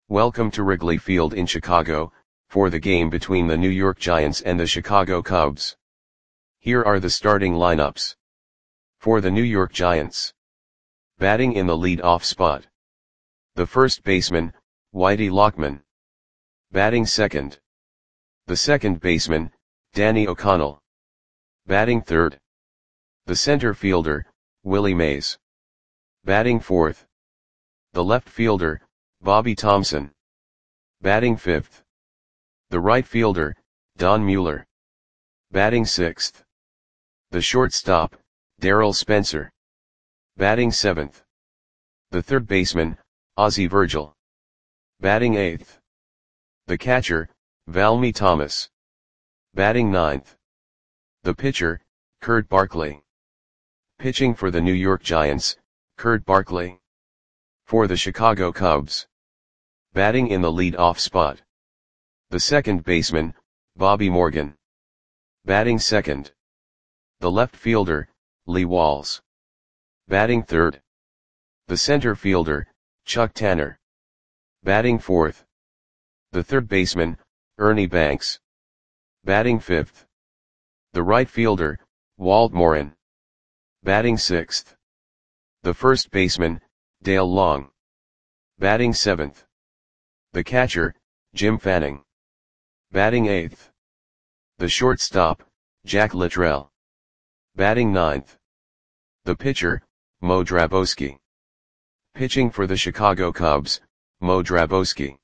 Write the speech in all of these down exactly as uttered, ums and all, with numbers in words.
Welcome to Wrigley Field in Chicago, for the game between the New York Giants and the Chicago Cubs. Here are the starting lineups. For the New York Giants. Batting in the lead-off spot. The first baseman, Whitey Lockman. Batting second. The second baseman, Danny O'Connell. Batting third. The center fielder, Willie Mays. Batting fourth. The left fielder, Bobby Thomson. Batting fifth. The right fielder, Don Mueller. Batting sixth. The shortstop, Darryl Spencer. Batting seventh. The third baseman, Ozzie Virgil. Batting eighth. The catcher, Valmy Thomas. Batting ninth. The pitcher, Kurt Barkley. Pitching for the New York Giants, Kurt Barkley. For the Chicago Cubs. Batting in the lead-off spot. The second baseman, Bobby Morgan. Batting second. The left fielder, Lee Walls. Batting third. The center fielder, Chuck Tanner. Batting fourth. The third baseman, Ernie Banks. Batting fifth. The right fielder, Walt Morin. Batting sixth. The first baseman, Dale Long. Batting seventh. The catcher, Jim Fanning. Batting eighth. The shortstop, Jack Littrell. Batting ninth. The pitcher, Mo Drabowski. Pitching for the Chicago Cubs, Mo Drabowski.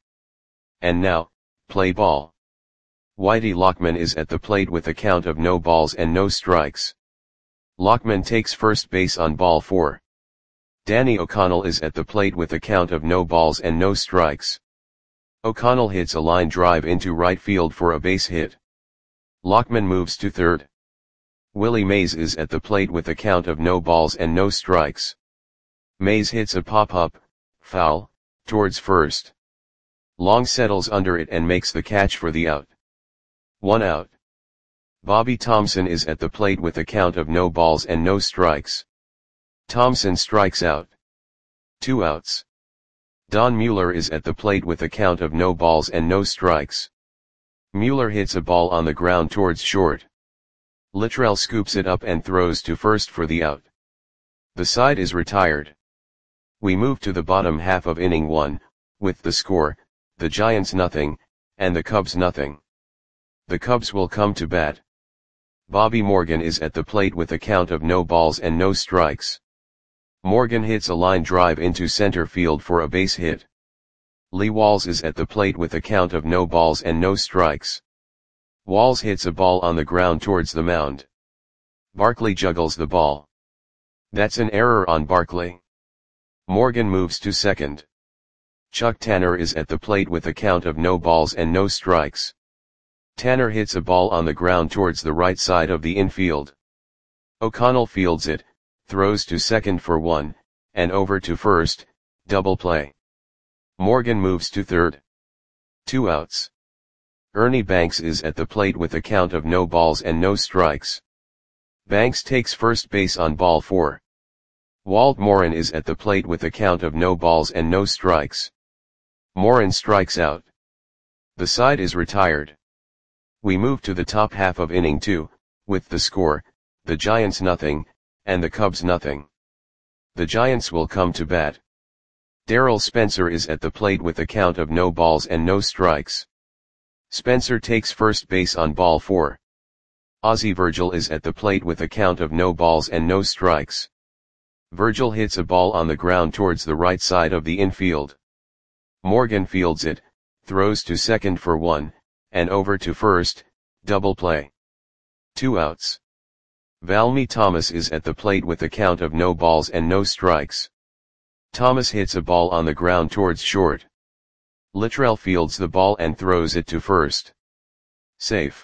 And now, play ball. Whitey Lockman is at the plate with a count of no balls and no strikes. Lockman takes first base on ball four. Danny O'Connell is at the plate with a count of no balls and no strikes. O'Connell hits a line drive into right field for a base hit. Lockman moves to third. Willie Mays is at the plate with a count of no balls and no strikes. Mays hits a pop-up, foul, towards first. Long settles under it and makes the catch for the out. One out. Bobby Thomson is at the plate with a count of no balls and no strikes. Thomson strikes out. Two outs. Don Mueller is at the plate with a count of no balls and no strikes. Mueller hits a ball on the ground towards short. Littrell scoops it up and throws to first for the out. The side is retired. We move to the bottom half of inning one, with the score, the Giants nothing, and the Cubs nothing. The Cubs will come to bat. Bobby Morgan is at the plate with a count of no balls and no strikes. Morgan hits a line drive into center field for a base hit. Lee Walls is at the plate with a count of no balls and no strikes. Walls hits a ball on the ground towards the mound. Barkley juggles the ball. That's an error on Barkley. Morgan moves to second. Chuck Tanner is at the plate with a count of no balls and no strikes. Tanner hits a ball on the ground towards the right side of the infield. O'Connell fields it, throws to second for one, and over to first, double play. Morgan moves to third. Two outs. Ernie Banks is at the plate with a count of no balls and no strikes. Banks takes first base on ball four. Walt Morin is at the plate with a count of no balls and no strikes. Morin strikes out. The side is retired. We move to the top half of inning two, with the score, the Giants nothing, and the Cubs nothing. The Giants will come to bat. Darryl Spencer is at the plate with a count of no balls and no strikes. Spencer takes first base on ball four. Ozzie Virgil is at the plate with a count of no balls and no strikes. Virgil hits a ball on the ground towards the right side of the infield. Morgan fields it, throws to second for one, and over to first, double play. Two outs. Valmy Thomas is at the plate with a count of no balls and no strikes. Thomas hits a ball on the ground towards short. Littrell fields the ball and throws it to first. Safe.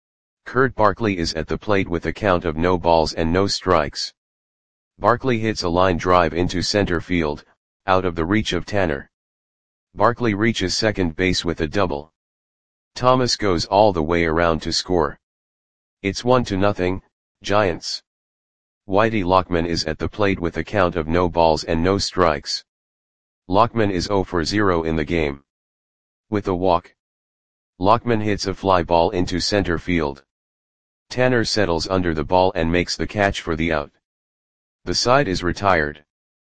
Kurt Barkley is at the plate with a count of no balls and no strikes. Barkley hits a line drive into center field, out of the reach of Tanner. Barkley reaches second base with a double. Thomas goes all the way around to score. It's one to nothing, Giants. Whitey Lockman is at the plate with a count of no balls and no strikes. Lockman is zero for zero in the game. With a walk, Lockman hits a fly ball into center field. Tanner settles under the ball and makes the catch for the out. The side is retired.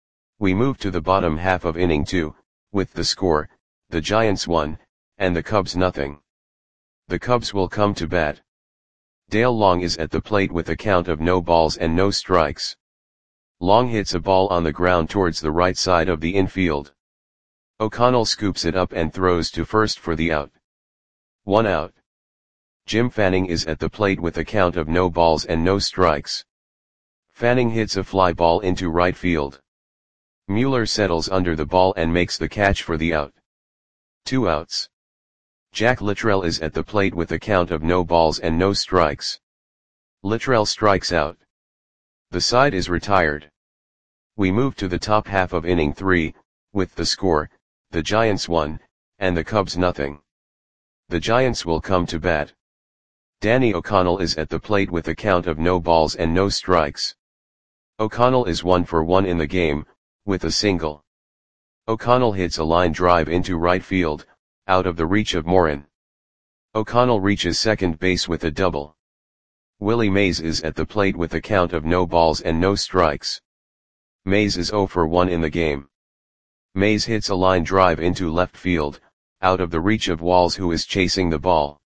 We move to the bottom half of inning two, with the score, the Giants one, and the Cubs nothing. The Cubs will come to bat. Dale Long is at the plate with a count of no balls and no strikes. Long hits a ball on the ground towards the right side of the infield. O'Connell scoops it up and throws to first for the out. One out. Jim Fanning is at the plate with a count of no balls and no strikes. Fanning hits a fly ball into right field. Mueller settles under the ball and makes the catch for the out. Two outs. Jack Littrell is at the plate with a count of no balls and no strikes. Littrell strikes out. The side is retired. We move to the top half of inning three, with the score, the Giants one, and the Cubs nothing. The Giants will come to bat. Danny O'Connell is at the plate with a count of no balls and no strikes. O'Connell is one for one in the game, with a single. O'Connell hits a line drive into right field, out of the reach of Morin. O'Connell reaches second base with a double. Willie Mays is at the plate with a count of no balls and no strikes. Mays is zero for one in the game. Mays hits a line drive into left field, out of the reach of Walls, who is chasing the ball.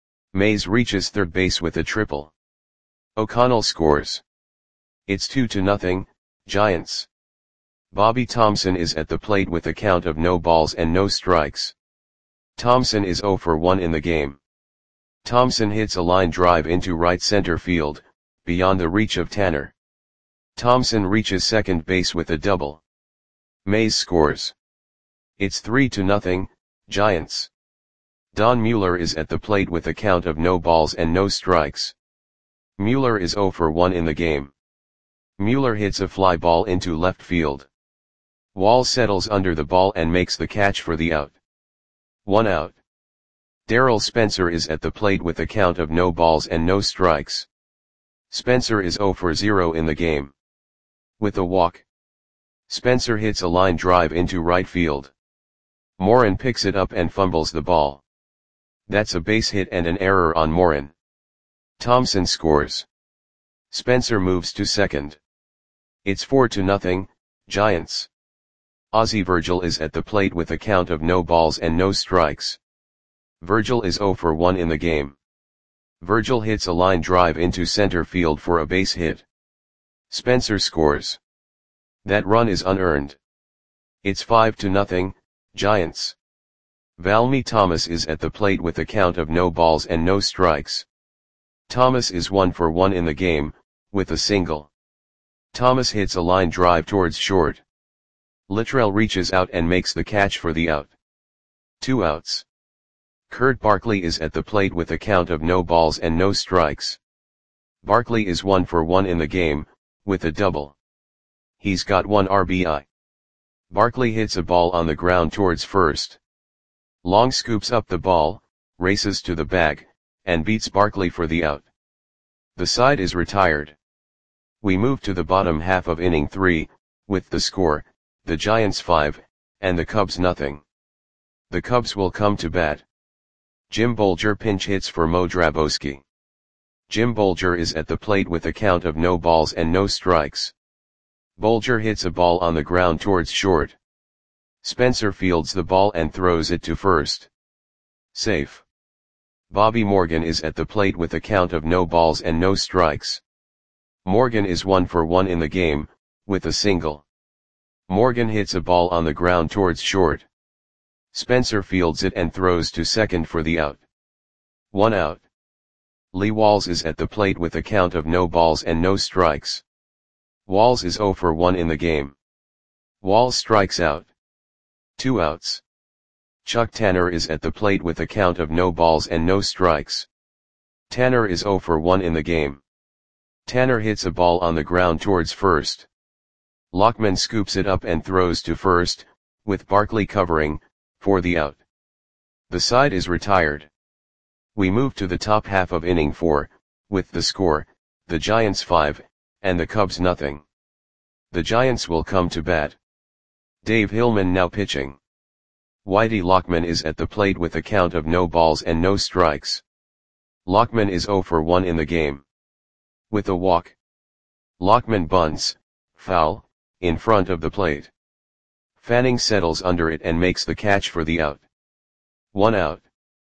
Mays reaches third base with a triple. O'Connell scores. It's two to nothing, Giants. Bobby Thomson is at the plate with a count of no balls and no strikes. Thomson is zero for one in the game. Thomson hits a line drive into right center field, beyond the reach of Tanner. Thomson reaches second base with a double. Mays scores. It's three to nothing, Giants. Don Mueller is at the plate with a count of no balls and no strikes. Mueller is zero for one in the game. Mueller hits a fly ball into left field. Walls settles under the ball and makes the catch for the out. One out. Darrell Spencer is at the plate with a count of no balls and no strikes. Spencer is zero for zero in the game. With a walk, Spencer hits a line drive into right field. Morin picks it up and fumbles the ball. That's a base hit and an error on Morin. Thomson scores. Spencer moves to second. It's four to nothing, Giants. Ozzie Virgil is at the plate with a count of no balls and no strikes. Virgil is zero for one in the game. Virgil hits a line drive into center field for a base hit. Spencer scores. That run is unearned. It's five to nothing, Giants. Valmy Thomas is at the plate with a count of no balls and no strikes. Thomas is one for one in the game, with a single. Thomas hits a line drive towards short. Littrell reaches out and makes the catch for the out. Two outs. Kurt Barkley is at the plate with a count of no balls and no strikes. Barkley is one for one in the game, with a double. He's got one R B I. Barkley hits a ball on the ground towards first. Long scoops up the ball, races to the bag, and beats Barkley for the out. The side is retired. We move to the bottom half of inning three, with the score, the Giants five, and the Cubs nothing. The Cubs will come to bat. Jim Bolger pinch hits for Mo Drabowski. Jim Bolger is at the plate with a count of no balls and no strikes. Bolger hits a ball on the ground towards short. Spencer fields the ball and throws it to first. Safe. Bobby Morgan is at the plate with a count of no balls and no strikes. Morgan is one for one in the game, with a single. Morgan hits a ball on the ground towards short. Spencer fields it and throws to second for the out. One out. Lee Walls is at the plate with a count of no balls and no strikes. Walls is zero for one in the game. Walls strikes out. Two outs. Chuck Tanner is at the plate with a count of no balls and no strikes. Tanner is zero for one in the game. Tanner hits a ball on the ground towards first. Lockman scoops it up and throws to first, with Barkley covering, for the out. The side is retired. We move to the top half of inning four, with the score, the Giants five, and the Cubs nothing. The Giants will come to bat. Dave Hillman now pitching. Whitey Lockman is at the plate with a count of no balls and no strikes. Lockman is zero for one in the game. With a walk. Lockman bunts, foul, in front of the plate. Fanning settles under it and makes the catch for the out. One out.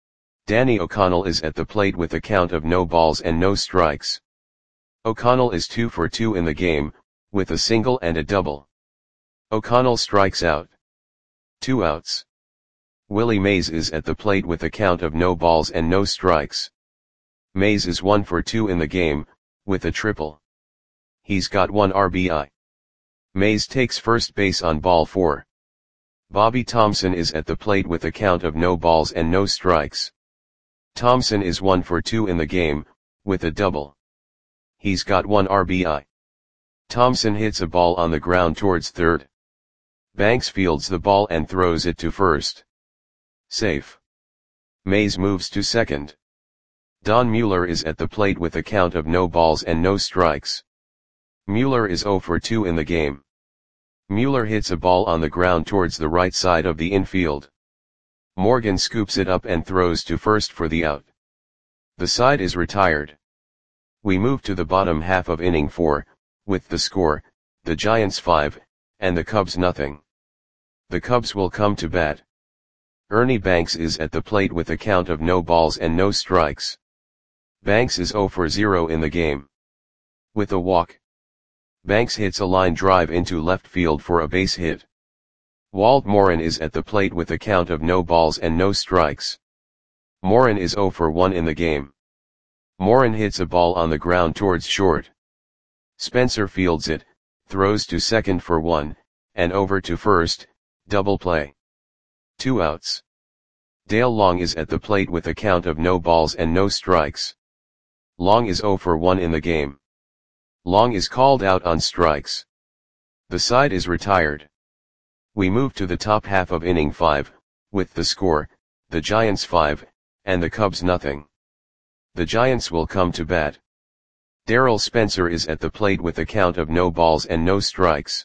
Danny O'Connell is at the plate with a count of no balls and no strikes. O'Connell is two for two in the game, with a single and a double. O'Connell strikes out. Two outs. Willie Mays is at the plate with a count of no balls and no strikes. Mays is one for two in the game, with a triple. He's got one R B I. Mays takes first base on ball four. Bobby Thompson is at the plate with a count of no balls and no strikes. Thompson is one for two in the game, with a double. He's got one R B I. Thompson hits a ball on the ground towards third. Banks fields the ball and throws it to first. Safe. Mays moves to second. Don Mueller is at the plate with a count of no balls and no strikes. Mueller is zero for two in the game. Mueller hits a ball on the ground towards the right side of the infield. Morgan scoops it up and throws to first for the out. The side is retired. We move to the bottom half of inning four, with the score, the Giants five, and the Cubs nothing. The Cubs will come to bat. Ernie Banks is at the plate with a count of no balls and no strikes. Banks is zero for zero in the game. With a walk. Banks hits a line drive into left field for a base hit. Walt Morin is at the plate with a count of no balls and no strikes. Morin is zero for one in the game. Morin hits a ball on the ground towards short. Spencer fields it, throws to second for one, and over to first, double play. Two outs. Dale Long is at the plate with a count of no balls and no strikes. Long is zero for one in the game. Long is called out on strikes. The side is retired. We move to the top half of inning five, with the score, the Giants five, and the Cubs nothing. The Giants will come to bat. Darrell Spencer is at the plate with a count of no balls and no strikes.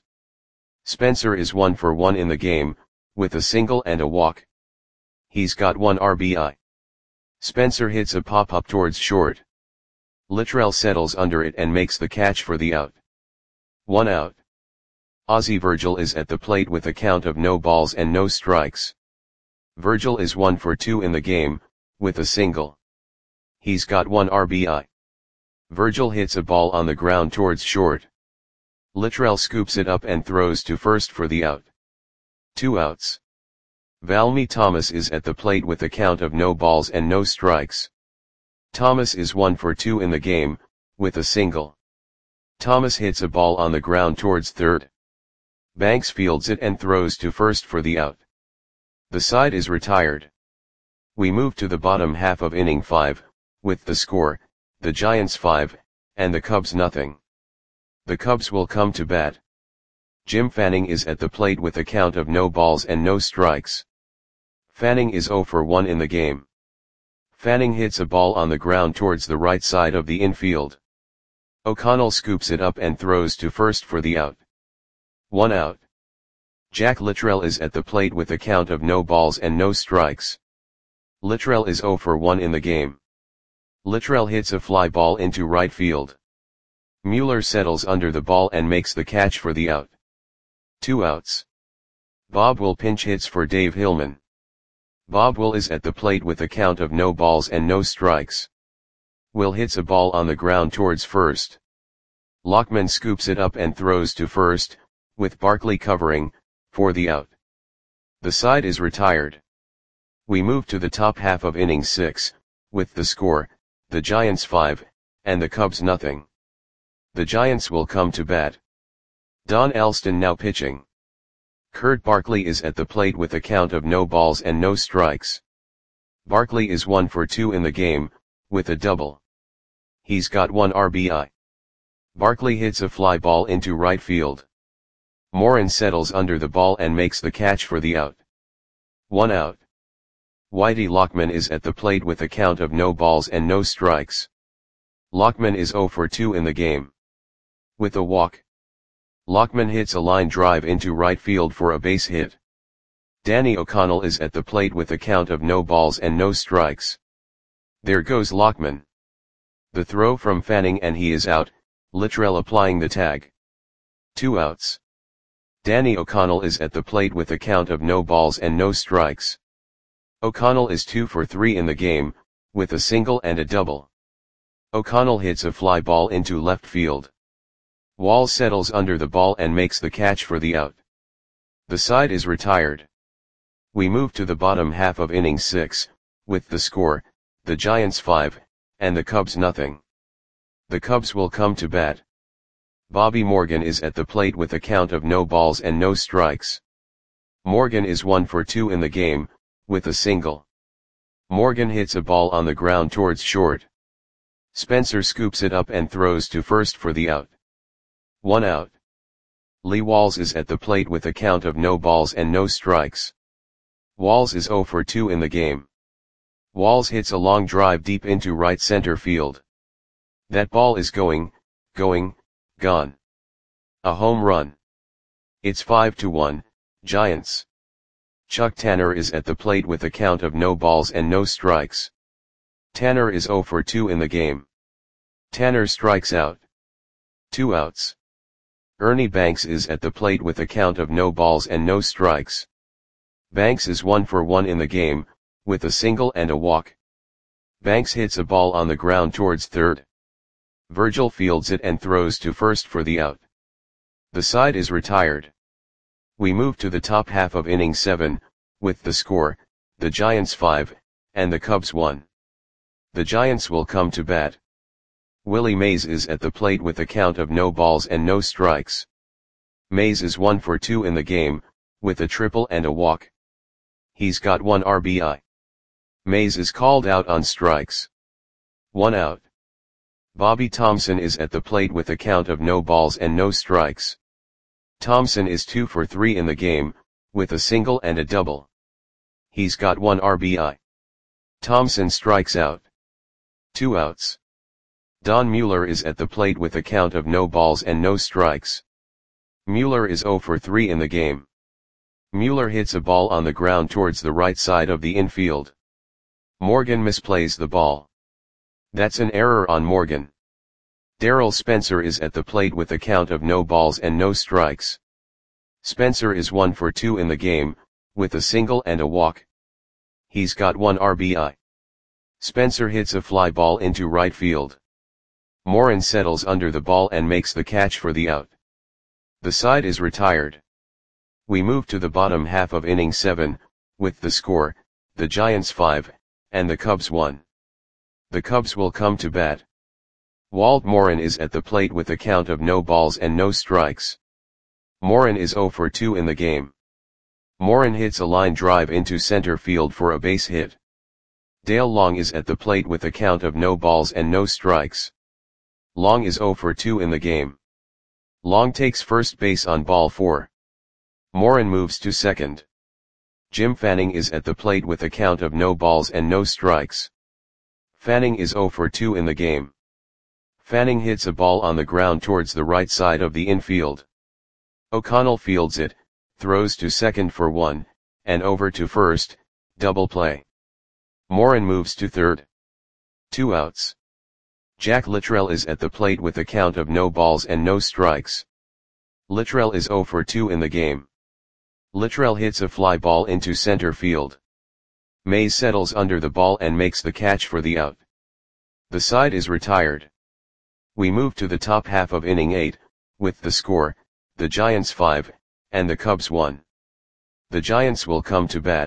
Spencer is one for one in the game, with a single and a walk. He's got one R B I. Spencer hits a pop-up towards short. Littrell settles under it and makes the catch for the out. One out. Ozzie Virgil is at the plate with a count of no balls and no strikes. Virgil is one for two in the game, with a single. He's got one R B I. Virgil hits a ball on the ground towards short. Littrell scoops it up and throws to first for the out. Two outs. Valmy Thomas is at the plate with a count of no balls and no strikes. Thomas is one for two in the game, with a single. Thomas hits a ball on the ground towards third. Banks fields it and throws to first for the out. The side is retired. We move to the bottom half of inning five, with the score, the Giants five, and the Cubs nothing. The Cubs will come to bat. Jim Fanning is at the plate with a count of no balls and no strikes. Fanning is zero for one in the game. Fanning hits a ball on the ground towards the right side of the infield. O'Connell scoops it up and throws to first for the out. One out. Jack Littrell is at the plate with a count of no balls and no strikes. Littrell is zero for one in the game. Littrell hits a fly ball into right field. Mueller settles under the ball and makes the catch for the out. Two outs. Bob Will pinch hits for Dave Hillman. Bob Will is at the plate with a count of no balls and no strikes. Will hits a ball on the ground towards first. Lockman scoops it up and throws to first, with Barkley covering, for the out. The side is retired. We move to the top half of inning six, with the score, the Giants five, and the Cubs nothing. The Giants will come to bat. Don Alston now pitching. Kurt Barkley is at the plate with a count of no balls and no strikes. Barkley is one for two in the game, with a double. He's got one R B I. Barkley hits a fly ball into right field. Morin settles under the ball and makes the catch for the out. One out. Whitey Lockman is at the plate with a count of no balls and no strikes. Lockman is zero for two in the game. With a walk. Lockman hits a line drive into right field for a base hit. Danny O'Connell is at the plate with a count of no balls and no strikes. There goes Lockman. The throw from Fanning and he is out, Littrell applying the tag. Two outs. Danny O'Connell is at the plate with a count of no balls and no strikes. O'Connell is two for three in the game, with a single and a double. O'Connell hits a fly ball into left field. Walls settles under the ball and makes the catch for the out. The side is retired. We move to the bottom half of inning six, with the score, the Giants five, and the Cubs nothing. The Cubs will come to bat. Bobby Morgan is at the plate with a count of no balls and no strikes. Morgan is one for two in the game, with a single. Morgan hits a ball on the ground towards short. Spencer scoops it up and throws to first for the out. One out. Lee Walls is at the plate with a count of no balls and no strikes. Walls is oh for two in the game. Walls hits a long drive deep into right center field. That ball is going, going, gone. A home run. It's five to one, Giants. Chuck Tanner is at the plate with a count of no balls and no strikes. Tanner is oh for two in the game. Tanner strikes out. Two outs. Ernie Banks is at the plate with a count of no balls and no strikes. Banks is one for one in the game, with a single and a walk. Banks hits a ball on the ground towards third. Virgil fields it and throws to first for the out. The side is retired. We move to the top half of inning seven, with the score, the Giants five, and the Cubs one. The Giants will come to bat. Willie Mays is at the plate with a count of no balls and no strikes. Mays is one for two in the game, with a triple and a walk. He's got one R B I. Mays is called out on strikes. One out. Bobby Thompson is at the plate with a count of no balls and no strikes. Thompson is two for three in the game, with a single and a double. He's got one R B I. Thompson strikes out. Two outs. Don Mueller is at the plate with a count of no balls and no strikes. Mueller is oh for three in the game. Mueller hits a ball on the ground towards the right side of the infield. Morgan misplays the ball. That's an error on Morgan. Darrell Spencer is at the plate with a count of no balls and no strikes. Spencer is one for two in the game, with a single and a walk. He's got one R B I. Spencer hits a fly ball into right field. Morin settles under the ball and makes the catch for the out. The side is retired. We move to the bottom half of inning seven, with the score, the Giants five, and the Cubs one. The Cubs will come to bat. Walt Morin is at the plate with a count of no balls and no strikes. Morin is oh for two in the game. Morin hits a line drive into center field for a base hit. Dale Long is at the plate with a count of no balls and no strikes. Long is oh for two in the game. Long takes first base on ball four. Morin moves to second. Jim Fanning is at the plate with a count of no balls and no strikes. Fanning is oh for two in the game. Fanning hits a ball on the ground towards the right side of the infield. O'Connell fields it, throws to second for one, and over to first, double play. Morin moves to third. Two outs. Jack Littrell is at the plate with a count of no balls and no strikes. Littrell is oh for two in the game. Littrell hits a fly ball into center field. Mays settles under the ball and makes the catch for the out. The side is retired. We move to the top half of inning eight, with the score, the Giants five, and the Cubs one. The Giants will come to bat.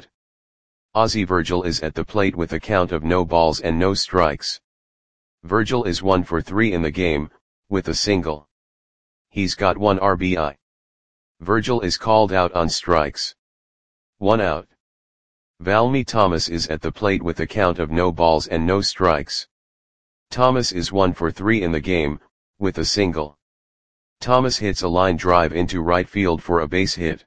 Ozzie Virgil is at the plate with a count of no balls and no strikes. Virgil is one for three in the game, with a single. He's got one R B I. Virgil is called out on strikes. One out. Valmy Thomas is at the plate with a count of no balls and no strikes. Thomas is one for three in the game, with a single. Thomas hits a line drive into right field for a base hit.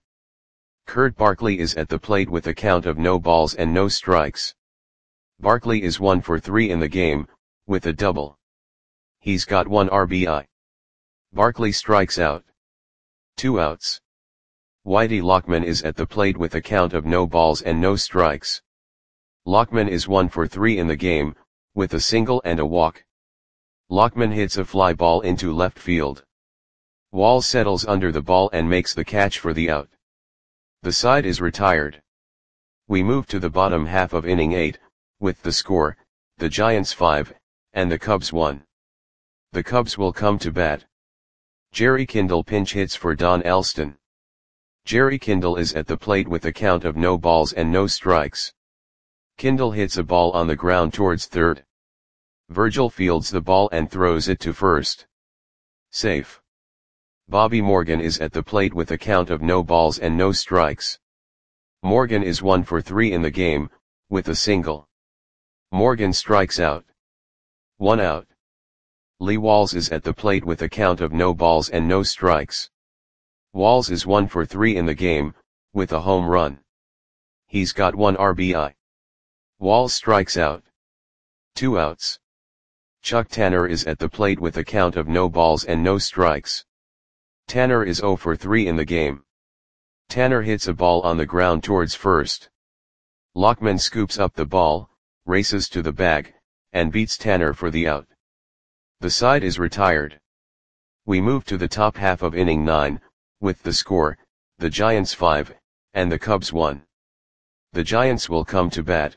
Kurt Barkley is at the plate with a count of no balls and no strikes. Barkley is one for three in the game, with a double. He's got one R B I. Barkley strikes out. Two outs. Whitey Lockman is at the plate with a count of no balls and no strikes. Lockman is one for three in the game, with a single and a walk. Lockman hits a fly ball into left field. Wall settles under the ball and makes the catch for the out. The side is retired. We move to the bottom half of inning eight, with the score, the Giants five, and the Cubs one. The Cubs will come to bat. Jerry Kindle pinch hits for Don Elston. Jerry Kindle is at the plate with a count of no balls and no strikes. Kindle hits a ball on the ground towards third. Virgil fields the ball and throws it to first. Safe. Bobby Morgan is at the plate with a count of no balls and no strikes. Morgan is one for three in the game, with a single. Morgan strikes out. One out. Lee Walls is at the plate with a count of no balls and no strikes. Walls is one for three in the game, with a home run. He's got one R B I. Walls strikes out. Two outs. Chuck Tanner is at the plate with a count of no balls and no strikes. Tanner is zero for three in the game. Tanner hits a ball on the ground towards first. Lockman scoops up the ball, races to the bag, and beats Tanner for the out. The side is retired. We move to the top half of inning nine, with the score, the Giants five, and the Cubs one. The Giants will come to bat.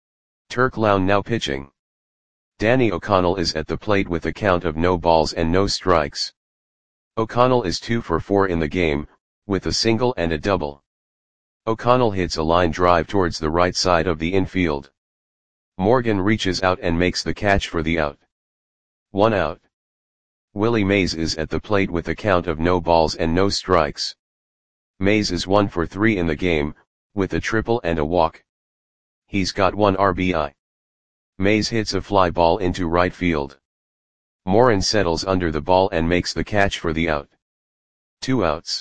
Turk Lown now pitching. Danny O'Connell is at the plate with a count of no balls and no strikes. O'Connell is two for four in the game, with a single and a double. O'Connell hits a line drive towards the right side of the infield. Morgan reaches out and makes the catch for the out. One out. Willie Mays is at the plate with a count of no balls and no strikes. Mays is one for three in the game, with a triple and a walk. He's got one R B I. Mays hits a fly ball into right field. Morin settles under the ball and makes the catch for the out. Two outs.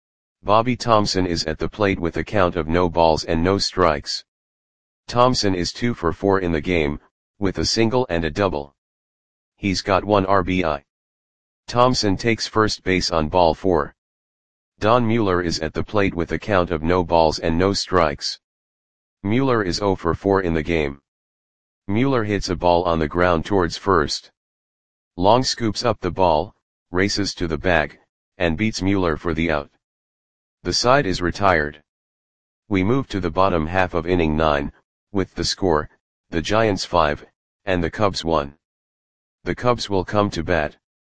Bobby Thompson is at the plate with a count of no balls and no strikes. Thompson is two for four in the game, with a single and a double. He's got one R B I. Thompson takes first base on ball four. Don Mueller is at the plate with a count of no balls and no strikes. Mueller is zero for four in the game. Mueller hits a ball on the ground towards first. Long scoops up the ball, races to the bag, and beats Mueller for the out. The side is retired. We move to the bottom half of inning nine, with the score, the Giants five, and the Cubs one. The Cubs will come to bat.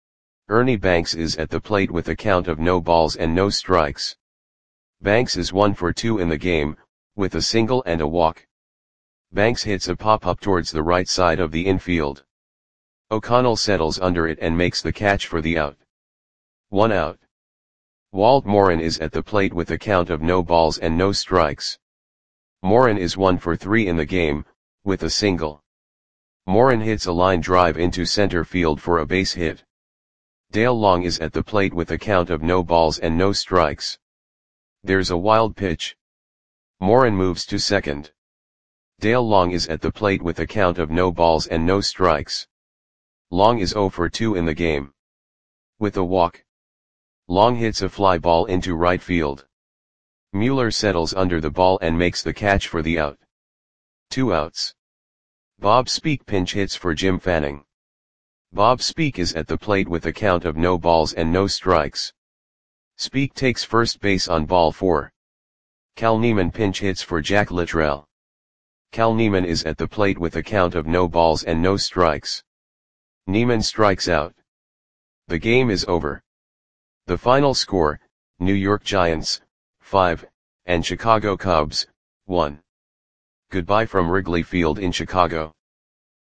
Ernie Banks is at the plate with a count of no balls and no strikes. Banks is one for two in the game, with a single and a walk. Banks hits a pop-up towards the right side of the infield. O'Connell settles under it and makes the catch for the out. One out. Walt Morin is at the plate with a count of no balls and no strikes. Morin is one for three in the game, with a single. Morin hits a line drive into center field for a base hit. Dale Long is at the plate with a count of no balls and no strikes. There's a wild pitch. Morin moves to second. Dale Long is at the plate with a count of no balls and no strikes. Long is zero for two in the game. With a walk. Long hits a fly ball into right field. Mueller settles under the ball and makes the catch for the out. Two outs. Bob Speak pinch hits for Jim Fanning. Bob Speak is at the plate with a count of no balls and no strikes. Speak takes first base on ball four. Cal Neiman pinch hits for Jack Littrell. Cal Neiman is at the plate with a count of no balls and no strikes. Neiman strikes out. The game is over. The final score, New York Giants, five, and Chicago Cubs, one. Goodbye from Wrigley Field in Chicago.